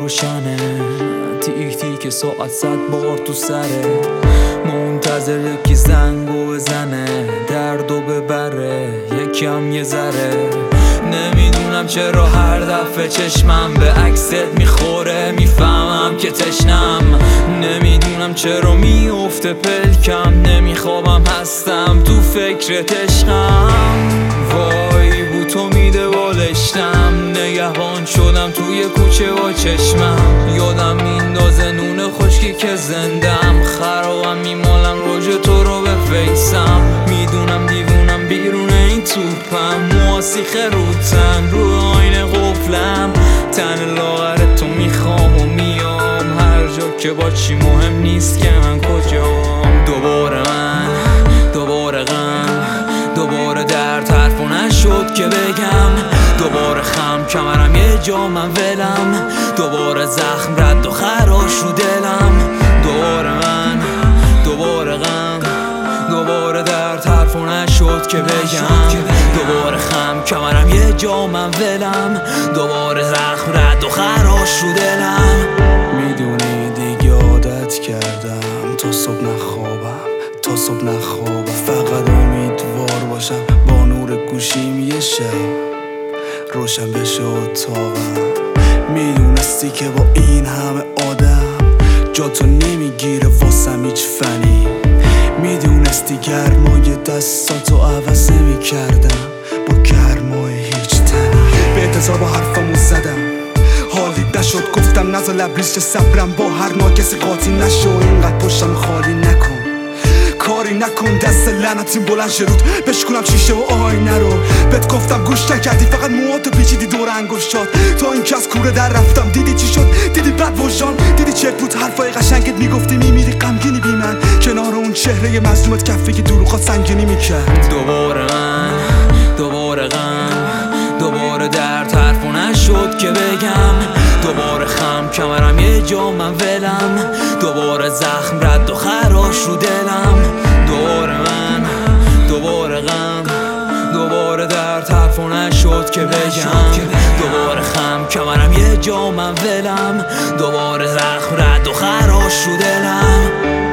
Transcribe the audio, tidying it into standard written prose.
روشنه، تیک تیک ساعت 100 بار تو سره، منتظر یکی زنگو بزنه، دردو ببره یکم یه ذره. نمیدونم چرا هر دفعه چشمم به عکست میخوره، میفهمم که تشنم. نمیدونم چرا میافته پلکم، نمیخوابم هستم تو فکر عشقم. وای بو تو میده بالشتم، نگهبان شدم توی کوچه با چشمم. یادم میندازه نون خشکی که زندم، خرابم میمالم روژ تو رو به فیسم. میدونم دیوونم بیرون این توپم، مواسیخه روتن رو آینه قفلم. تن لاغر تو میخوام و میام، هر جا که با چی مهم نیست که من کجام. دوباره من، دوباره غم، دوباره درد حرفو نشد که بگم. دوباره خم کمرم یه جا من ولم، دوباره زخم رد و خراش رو دلم. دوباره من، دوباره غم، دوباره درد حرفو نشد که بگم. دوباره خم کمرم یه جا من ولم، دوباره زخم رد و خراش رو دلم. میدونی دیگه عادت کردم تا صبح نخوابم، تا صبح نخوابم. فقط امیدوار باشم با نور گوشیم یه شب روشن بشه اتاقم. میدونستی که با این همه آدم جا تو نمیگیره واسم هیچ فنی. میدونستی گرمای دستاتو عوض نمیکردم با گرمای هیچ تنی. به انتظار با حرفمو زدم، حالی نشد گفتم نزا لبریز چه صبرم با هر ناکسی قاطی نشو. اینقدر پشتم خالی نکن، کاری نکن دست لعنتیم بلند شرود بشکنم شیشه و آینه رو. بهت گفتم گوش نکردی، فقط موهاتو پیچیدی دور انگشتات. تا این که از کوره در رفتم دیدی چی شد، دیدی بد وجدان، دیدی چه بود حرفای قشنگت میگفتی میمیری غمگینی بی من، کنار اون چهره مظلومت کفی که دروغات سنگینی میکرد. دوباره من، دوباره غم، دوباره درد حرفو نشد که بگم. دوباره خم کمرم یه جا من ولم، دوباره زخم رد و خراش رو دلم. دوباره من، دوباره غم، دوباره درد حرفو نشد که بگم. دوباره خم کمرم یه جا من ولم، دوباره زخم رد و خراش رو دلم.